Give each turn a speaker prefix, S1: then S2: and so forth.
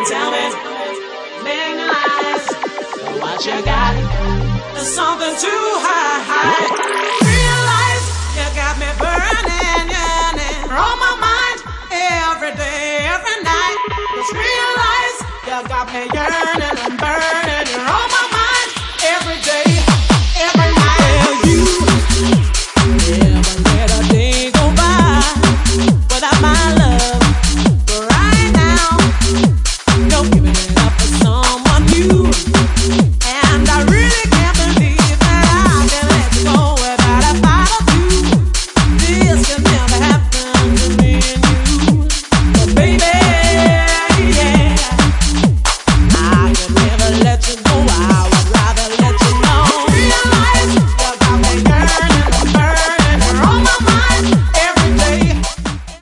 S1: tell me, living your lies, what you got is something too high. Realize you got me burning, yearning on my mind every day, every night. Just realize you got me yearning and burning on my